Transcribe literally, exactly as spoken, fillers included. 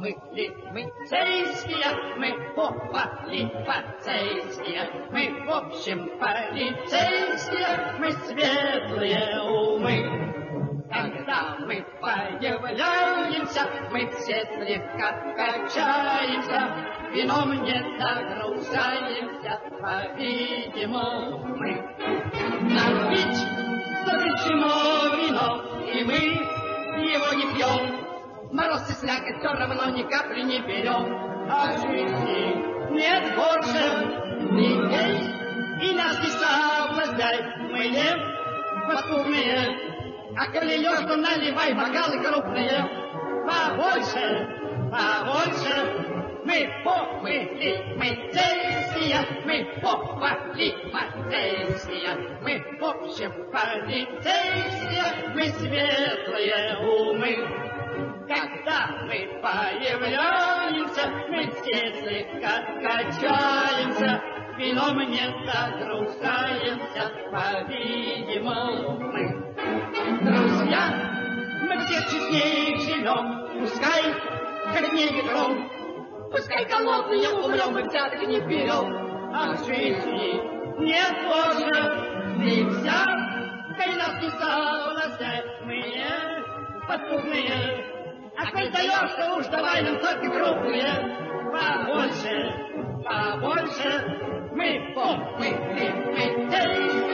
полицейские, мы полицейские, мы в общем полицейские, мы светлые умы. Когда мы появляемся, мы все слегка качаемся, вином не загружаемся, по-видимому, мы. Нам ведь запрещено вино, и мы его не пьем. Мороз и слякоть все равно ни капли не берем. А жизни нет больше нигде, и нас не соблазняй, мы не подпугные. А коли лёжь, то наливай бокалы крупные. Побольше, побольше. Мы полицейские, мы полицейские, мы в общем полицейские, мы светлые умы. Когда мы появляемся, мы все слегка качаемся, вином не загружаемся, по-видимому, мы. Друзья, мы все честнее живем, пускай корнее ветром, пускай голодные умрем, мы взяток не берем, а в жизни нет больше нельзя, коль нас не соблазняет, мы не подпугные, а коль даешься уж давай нам только крупные, побольше, побольше, мы полицейские.